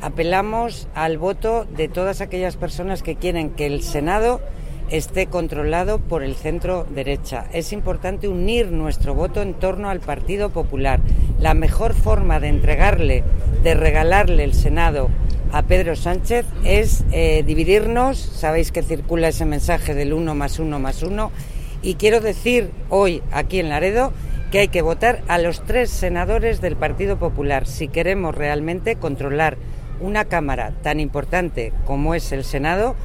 apelamos al voto de todas aquellas personas que quieren que el Senado esté controlado por el centro derecha. Es importante unir nuestro voto en torno al Partido Popular. La mejor forma de regalarle el Senado a Pedro Sánchez es dividirnos. Sabéis que circula ese mensaje del 1+1+1, y quiero decir hoy aquí en Laredo que hay que votar a los 3 senadores del Partido Popular si queremos realmente controlar una cámara tan importante como es el Senado.